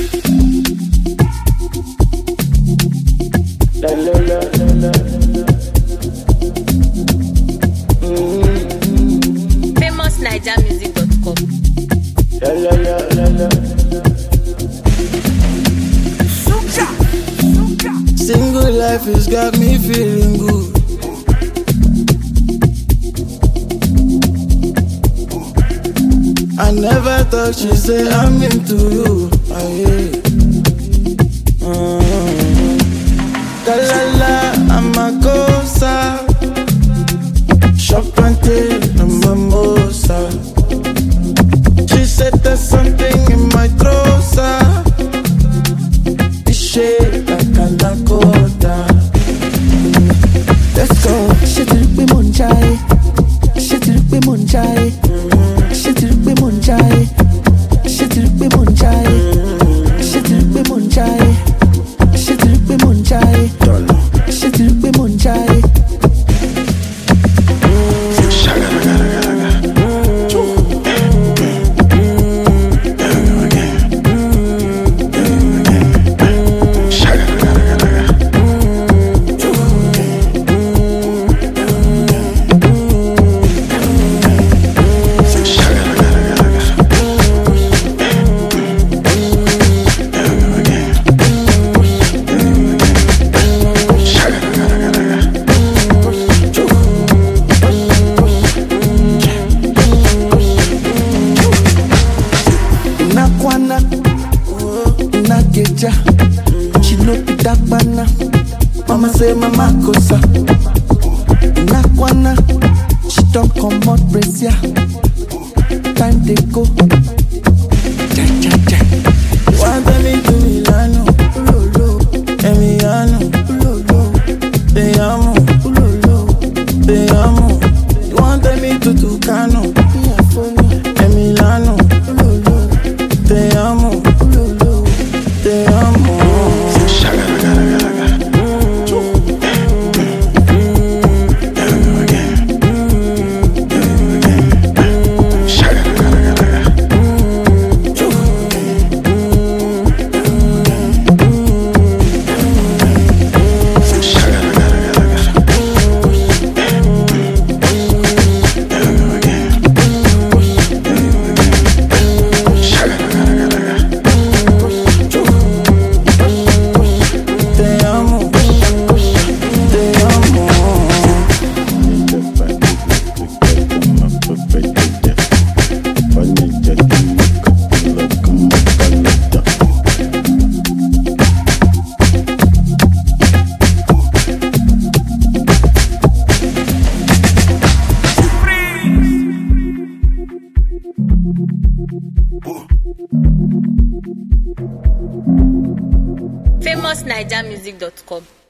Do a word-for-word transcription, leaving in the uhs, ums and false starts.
La la la la la. Mm-hmm. famous naija music dot com. La la la la la. Single life has got me feeling good. I never thought she'd say I'm into you. I hate. Mm. Kalala, I'm a cosa. Shop and tail, I'm a mimosa. She said there's something in my trosa. It's shaped like a Lakota. Let's go. Ṣé ti rí pé mò ń jáyé? Ṣé ti rí pé mò ń jáyé? Ṣé ti rí pé mò ń jáyé? Ṣé ti rí pé mò ń jáyé? Ṣé ti rí pé mò ń jáyé? Ṣé ti rí pé mò ń jáyé? Ṣé ti rí pé mò ń jáyé? She no be that banana. Mama say mama cosa. Nakwana, she don't come out brazier. Time they go. Ja, ja, ja. Want me to Milano, Lolo, Emiliano, Lolo, Te amo, Lolo, Te amo. You want me to Tucano, Emiliano, Lolo, Te amo, Lolo, Te amo. famous naija music dot com.